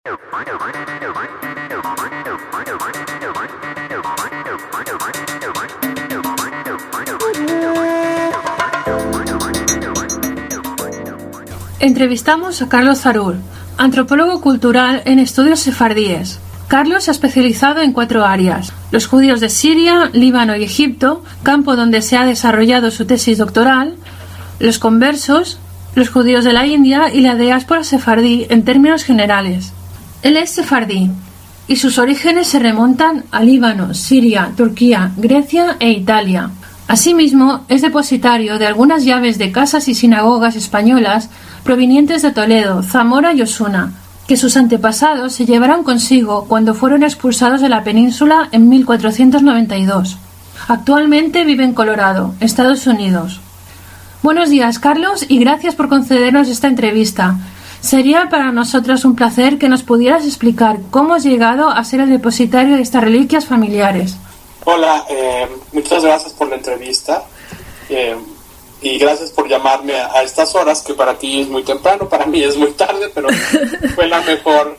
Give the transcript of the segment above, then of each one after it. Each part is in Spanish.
Entrevistamos a Carlos Zarur, antropólogo cultural en estudios sefardíes. Carlos se ha especializado en 4 áreas: los judíos de Siria, Líbano y Egipto, campo donde se ha desarrollado su tesis doctoral; los conversos, los judíos de la India y la diáspora sefardí en términos generales. Él es sefardí y sus orígenes se remontan a Líbano, Siria, Turquía, Grecia e Italia. Asimismo, es depositario de algunas llaves de casas y sinagogas españolas provenientes de Toledo, Zamora y Osuna, que sus antepasados se llevaron consigo cuando fueron expulsados de la península en 1492. Actualmente vive en Colorado, Estados Unidos. Buenos días, Carlos, y gracias por concedernos esta entrevista. Sería para nosotros un placer que nos pudieras explicar cómo has llegado a ser el depositario de estas reliquias familiares. Hola, muchas gracias por la entrevista y gracias por llamarme a estas horas, que para ti es muy temprano, para mí es muy tarde, pero fue la mejor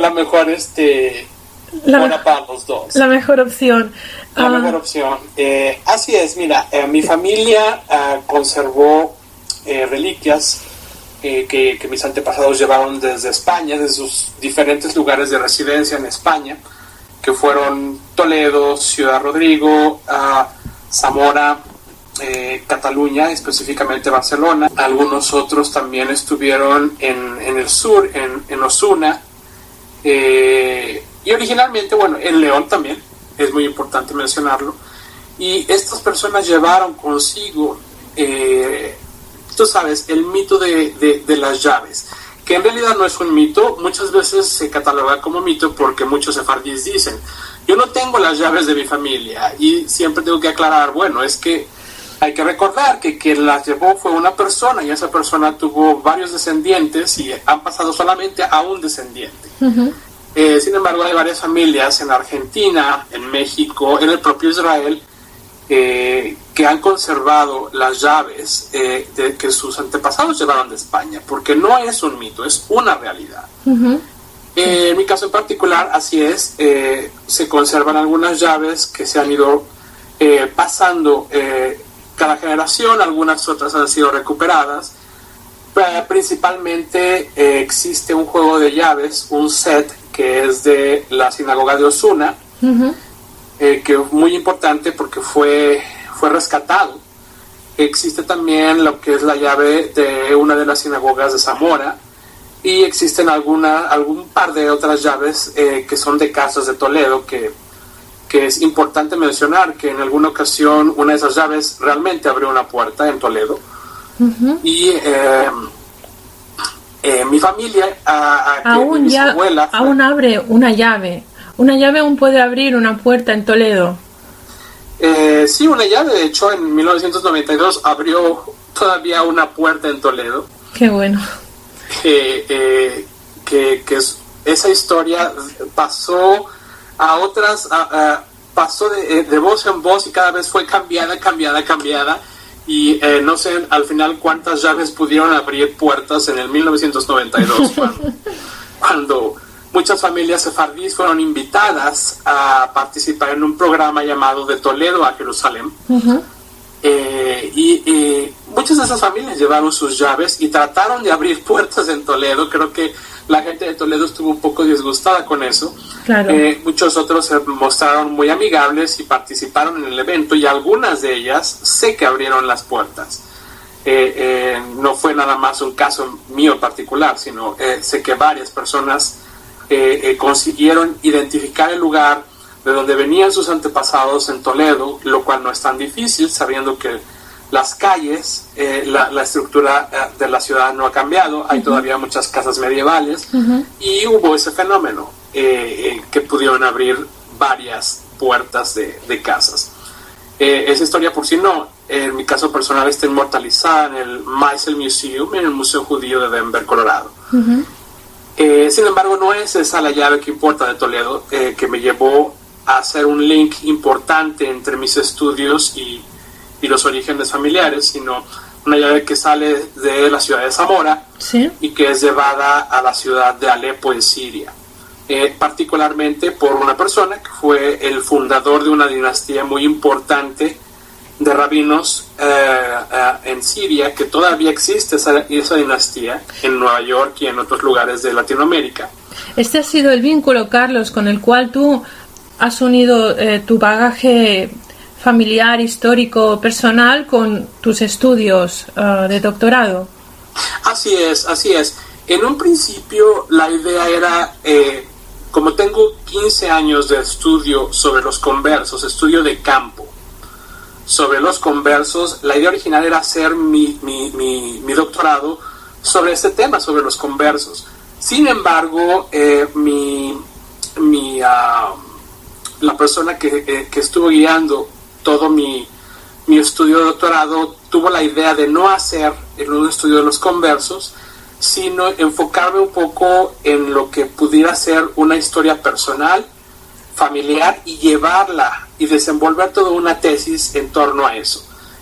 hora para los dos. La mejor opción. La mejor opción. Así es, mira, mi familia conservó reliquias que mis antepasados llevaron desde España, desde sus diferentes lugares de residencia en España, que fueron Toledo, Ciudad Rodrigo, Zamora, Cataluña, específicamente Barcelona. Algunos otros también estuvieron en el sur, en Osuna, y originalmente, en León también, es muy importante mencionarlo. Y estas personas llevaron consigo, tú sabes, el mito de las llaves, que en realidad no es un mito. Muchas veces se cataloga como mito porque muchos sefardíes dicen: yo no tengo las llaves de mi familia, y siempre tengo que aclarar, es que hay que recordar que quien las llevó fue una persona, y esa persona tuvo varios descendientes y han pasado solamente a un descendiente. Uh-huh. Sin embargo, hay varias familias en Argentina, en México, en el propio Israel, que han conservado las llaves que sus antepasados llevaron de España, porque no es un mito, es una realidad. Uh-huh. En mi caso en particular, así es, se conservan algunas llaves que se han ido pasando cada generación, algunas otras han sido recuperadas. Principalmente existe un juego de llaves, un set que es de la sinagoga de Osuna, uh-huh. Que es muy importante porque fue rescatado. Existe también lo que es la llave de una de las sinagogas de Zamora, y existen algún par de otras llaves que son de casas de Toledo, que es importante mencionar que en alguna ocasión una de esas llaves realmente abrió una puerta en Toledo. Uh-huh. Y mi familia, mi abuela, aún abre una llave. Una llave aún puede abrir una puerta en Toledo. Sí, una llave. De hecho, en 1992 abrió todavía una puerta en Toledo. Qué bueno. Esa historia pasó a otras, pasó de voz en voz, y cada vez fue cambiada, y no sé al final cuántas llaves pudieron abrir puertas en el 1992, cuando muchas familias sefardíes fueron invitadas a participar en un programa llamado De Toledo a Jerusalén. Uh-huh. Y muchas de esas familias llevaron sus llaves y trataron de abrir puertas en Toledo. Creo que la gente de Toledo estuvo un poco disgustada con eso. Claro. Muchos otros se mostraron muy amigables y participaron en el evento, y algunas de ellas sé que abrieron las puertas. No fue nada más un caso mío en particular, sino sé que varias personas consiguieron identificar el lugar de donde venían sus antepasados en Toledo, lo cual no es tan difícil, sabiendo que las calles, la estructura de la ciudad no ha cambiado, hay uh-huh. todavía muchas casas medievales, uh-huh. y hubo ese fenómeno que pudieron abrir varias puertas de casas. Esa historia, por si no, en mi caso personal, está inmortalizada en el Meisel Museum, en el Museo Judío de Denver, Colorado. Uh-huh. Sin embargo, no es esa la llave que importa de Toledo, que me llevó a hacer un link importante entre mis estudios y los orígenes familiares, sino una llave que sale de la ciudad de Zamora, ¿sí? Y que es llevada a la ciudad de Alepo en Siria. particularmente por una persona que fue el fundador de una dinastía muy importante de rabinos en Siria, que todavía existe esa dinastía en Nueva York y en otros lugares de Latinoamérica. Este ha sido el vínculo, Carlos, con el cual tú has unido tu bagaje familiar, histórico, personal con tus estudios de doctorado. Así es. En un principio la idea era, como tengo 15 años de estudio sobre los conversos, estudio de campo sobre los conversos, la idea original era hacer mi doctorado sobre este tema, sobre los conversos. Sin embargo, la persona que estuvo guiando todo mi estudio de doctorado tuvo la idea de no hacer un estudio de los conversos, sino enfocarme un poco en lo que pudiera ser una historia personal, familiar, y llevarla y desenvolver toda una tesis en torno a eso.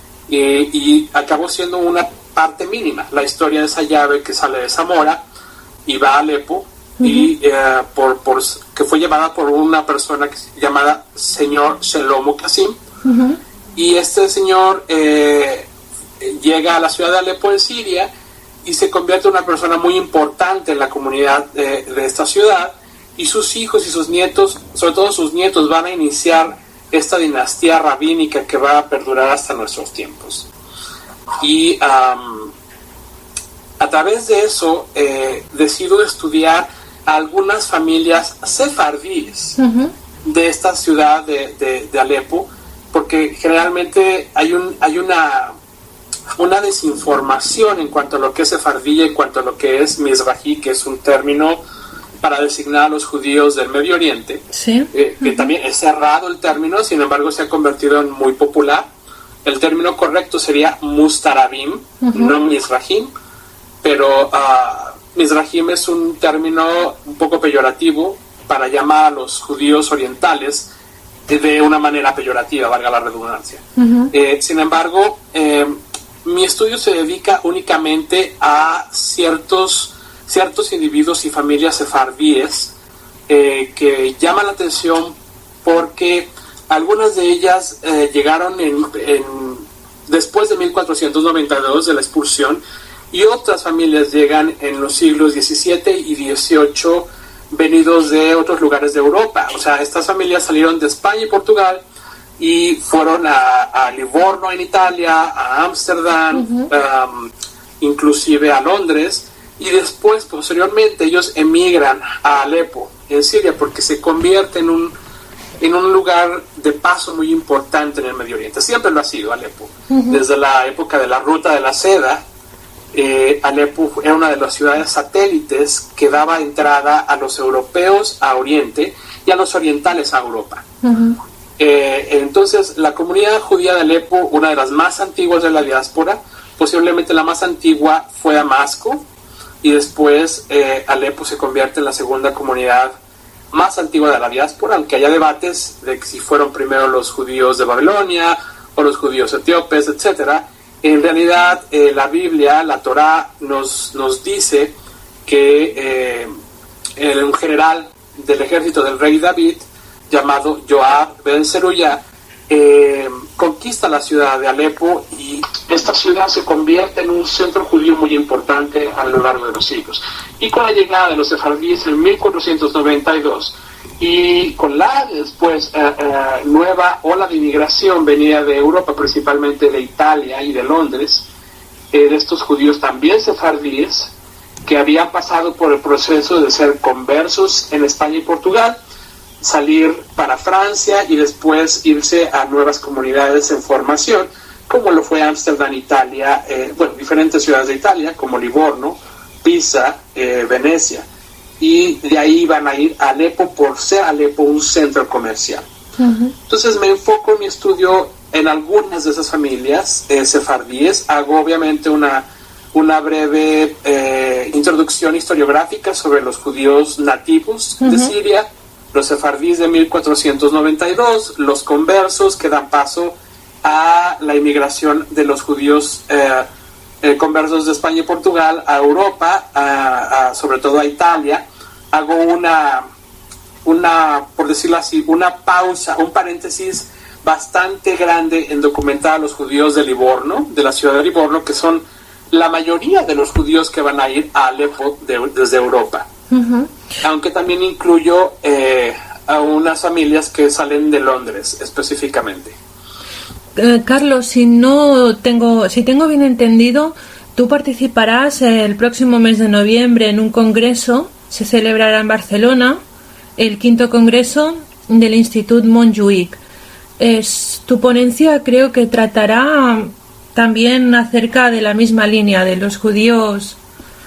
Y acabó siendo una parte mínima, la historia de esa llave que sale de Zamora y va a Alepo, y que fue llevada por una persona llamada señor Shelomo Kassim. Y este señor llega a la ciudad de Alepo en Siria y se convierte en una persona muy importante en la comunidad de esta ciudad, y sus hijos y sus nietos, sobre todo sus nietos, van a iniciar esta dinastía rabínica que va a perdurar hasta nuestros tiempos. Y a través de eso decido estudiar a algunas familias sefardíes de esta ciudad de Alepo, porque generalmente hay una desinformación en cuanto a lo que es sefardí, en cuanto a lo que es mizrahi, que es un término para designar a los judíos del Medio Oriente, ¿sí? Que también es cerrado el término, sin embargo se ha convertido en muy popular. El término correcto sería mustarabim, no mizrahim, pero mizrahim es un término un poco peyorativo para llamar a los judíos orientales de una manera peyorativa, valga la redundancia. Sin embargo, mi estudio se dedica únicamente a ciertos individuos y familias sefardíes que llaman la atención porque algunas de ellas llegaron después de 1492 de la expulsión, y otras familias llegan en los siglos XVII y XVIII venidos de otros lugares de Europa. O sea, estas familias salieron de España y Portugal y fueron a Livorno en Italia, a Ámsterdam, inclusive a Londres, y después, posteriormente, ellos emigran a Alepo, en Siria, porque se convierte en un lugar de paso muy importante en el Medio Oriente. Siempre lo ha sido Alepo. Desde la época de la Ruta de la Seda, Alepo era una de las ciudades satélites que daba entrada a los europeos a Oriente y a los orientales a Europa. Entonces, la comunidad judía de Alepo, una de las más antiguas de la diáspora, posiblemente la más antigua, fue Damasco, y después Alepo se convierte en la segunda comunidad más antigua de la diáspora, aunque haya debates de si fueron primero los judíos de Babilonia o los judíos etíopes, etcétera. En realidad, la Biblia, la Torá, nos dice que un general del ejército del rey David, llamado Joab ben Zeruya, conquista la ciudad de Alepo, y esta ciudad se convierte en un centro judío muy importante a lo largo de los siglos. Y con la llegada de los sefardíes en 1492, y con la después nueva ola de inmigración venida de Europa, principalmente de Italia y de Londres, de estos judíos también sefardíes, que habían pasado por el proceso de ser conversos en España y Portugal, salir para Francia y después irse a nuevas comunidades en formación, como lo fue Ámsterdam, Italia, diferentes ciudades de Italia, como Livorno, Pisa, Venecia, y de ahí van a ir a Alepo por ser Alepo un centro comercial. Entonces me enfoco en mi estudio en algunas de esas familias sefardíes. Hago obviamente una breve introducción historiográfica sobre los judíos nativos de Siria, los sefardíes de 1492, los conversos que dan paso a la inmigración de los judíos conversos de España y Portugal a Europa, sobre todo a Italia. Hago por decirlo así, una pausa, un paréntesis bastante grande en documentar a los judíos de Livorno, de la ciudad de Livorno, que son la mayoría de los judíos que van a ir a Alepo desde Europa. Uh-huh. Aunque también incluyo a unas familias que salen de Londres específicamente. Carlos, si tengo bien entendido, tú participarás el próximo mes de noviembre en un congreso, se celebrará en Barcelona, el 5º congreso del Institut Montjuïc. Tu ponencia creo que tratará también acerca de la misma línea de los judíos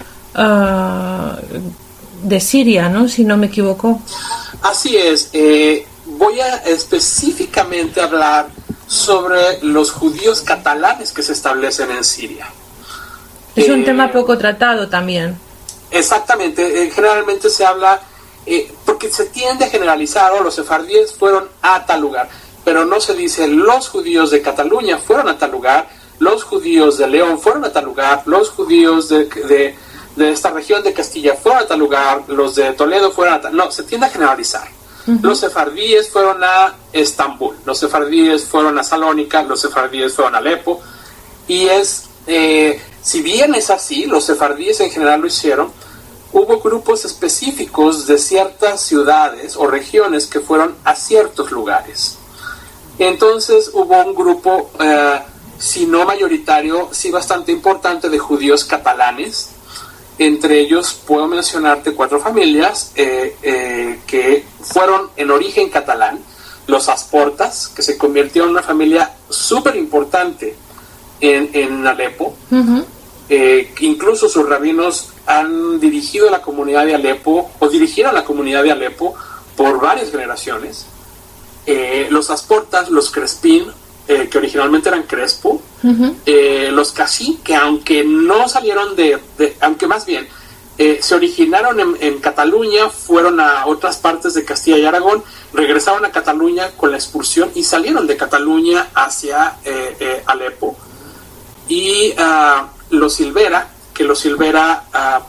de Siria, ¿no? Si no me equivoco. Así es. Voy a específicamente hablar sobre los judíos catalanes que se establecen en Siria. Es un tema poco tratado también. Exactamente. Generalmente se habla, porque se tiende a generalizar, los sefardíes fueron a tal lugar, pero no se dice los judíos de Cataluña fueron a tal lugar, los judíos de León fueron a tal lugar, los judíos de esta región de Castilla fueron a tal lugar, los de Toledo fueron a tal... No, se tiende a generalizar. Uh-huh. Los sefardíes fueron a Estambul, los sefardíes fueron a Salónica, los sefardíes fueron a Alepo, y si bien es así, los sefardíes en general lo hicieron, hubo grupos específicos de ciertas ciudades o regiones que fueron a ciertos lugares. Entonces hubo un grupo, si no mayoritario, sí bastante importante de judíos catalanes. Entre ellos puedo mencionarte 4 familias que fueron en origen catalán. Los Asportas, que se convirtieron en una familia súper importante en Alepo. Uh-huh. Incluso sus rabinos han dirigido la comunidad de Alepo, o dirigieron la comunidad de Alepo por varias generaciones. Los Asportas, los Crespín, que originalmente eran Crespo, uh-huh. Los Casí, que aunque no salieron aunque más bien se originaron en Cataluña, fueron a otras partes de Castilla y Aragón, regresaron a Cataluña con la expulsión y salieron de Cataluña hacia Alepo. Y los Silvera, que los Silvera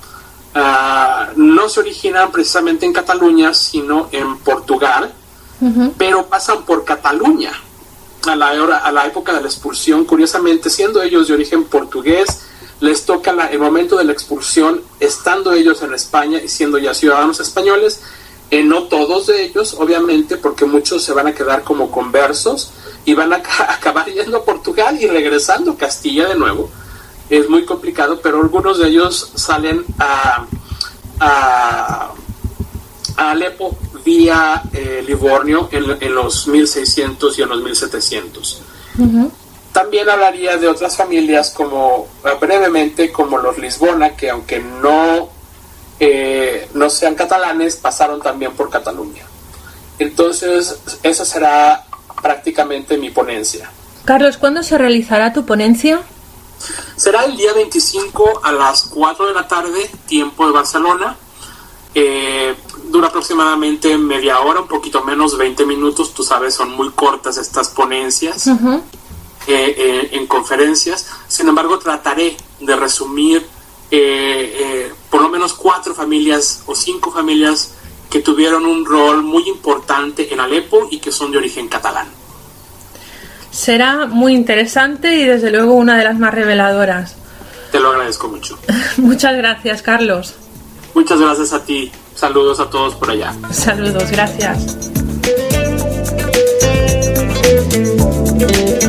no se originan precisamente en Cataluña, sino en Portugal, uh-huh. pero pasan por Cataluña a la época de la expulsión. Curiosamente, siendo ellos de origen portugués, les toca el momento de la expulsión, estando ellos en España y siendo ya ciudadanos españoles. No todos de ellos, obviamente, porque muchos se van a quedar como conversos y van a acabar yendo a Portugal y regresando a Castilla de nuevo. Es muy complicado, pero algunos de ellos salen a Alepo vía Livorno en los 1600 y en los 1700. Uh-huh. También hablaría de otras familias brevemente como los Lisbona, que aunque no sean catalanes, pasaron también por Cataluña. Entonces, esa será prácticamente mi ponencia. Carlos, ¿cuándo se realizará tu ponencia? Será el día 25 a las 4 de la tarde, tiempo de Barcelona. Dura aproximadamente media hora, un poquito menos, 20 minutos. Tú sabes, son muy cortas estas ponencias. Uh-huh. En conferencias. Sin embargo, trataré de resumir por lo menos 4 familias o 5 familias que tuvieron un rol muy importante en Alepo y que son de origen catalán. Será muy interesante y desde luego una de las más reveladoras. Te lo agradezco mucho. Muchas gracias, Carlos. Muchas gracias a ti. Saludos a todos por allá. Saludos, gracias.